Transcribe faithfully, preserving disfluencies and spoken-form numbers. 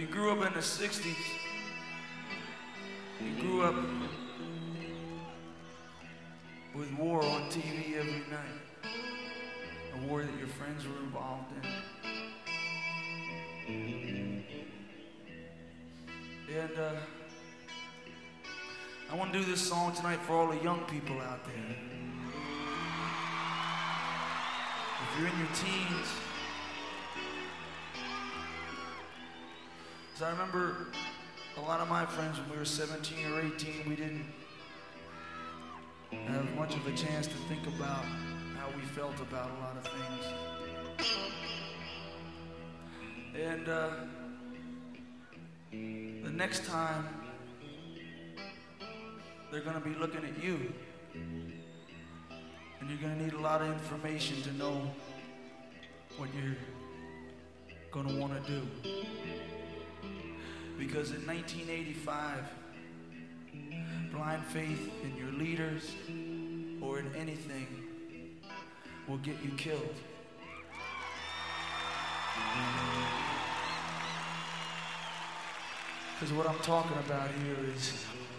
you grew up in the sixties, you grew up with war on T V every night, a war that your friends were involved in. And uh, I want to do this song tonight for all the young people out there. If you're in your teens, because I remember a lot of my friends when we were seventeen or eighteen, we didn't have much of a chance to think about how we felt about a lot of things. And uh, the next time, they're going to be looking at you, and you're going to need a lot of information to know what you're going to want to do. Because in nineteen eighty-five, blind faith in your leaders or in anything will get you killed. Because what I'm talking about here is